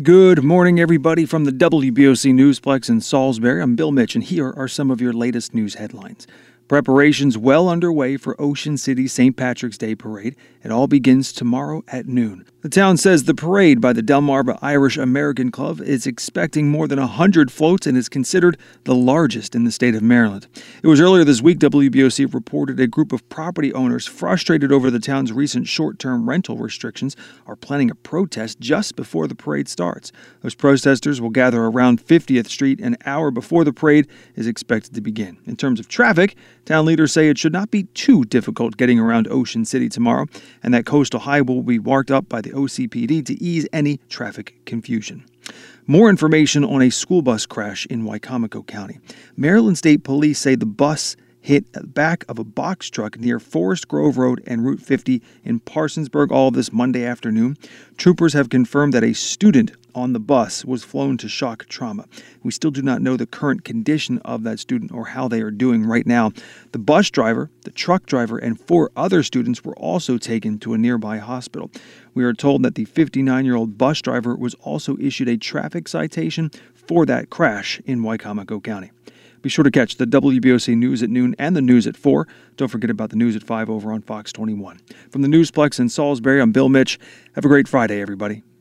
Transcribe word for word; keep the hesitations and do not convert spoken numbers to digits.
Good morning, everybody, from the W B O C Newsplex in Salisbury. I'm Bill Mitch, and here are some of your latest news headlines. Preparations well underway for Ocean City's Saint Patrick's Day Parade. It all begins tomorrow at noon. The town says the parade by the Delmarva Irish American Club is expecting more than one hundred floats and is considered the largest in the state of Maryland. It was earlier this week W B O C reported a group of property owners frustrated over the town's recent short-term rental restrictions are planning a protest just before the parade starts. Those protesters will gather around fiftieth Street an hour before the parade is expected to begin. In terms of traffic, town leaders say it should not be too difficult getting around Ocean City tomorrow, and that Coastal Highway will be marked up by the O C P D to ease any traffic confusion. More information on a school bus crash in Wicomico County. Maryland State Police say the bus hit the back of a box truck near Forest Grove Road and Route fifty in Parsonsburg, all of this Monday afternoon. Troopers have confirmed that a student on the bus was flown to shock trauma. We still do not know the current condition of that student or how they are doing right now. The bus driver, the truck driver, and four other students were also taken to a nearby hospital. We are told that the fifty-nine-year-old bus driver was also issued a traffic citation for that crash in Wicomico County. Be sure to catch the W B O C News at noon and the news at four. Don't forget about the news at five over on Fox twenty-one. From the Newsplex in Salisbury, I'm Bill Mitch. Have a great Friday, everybody.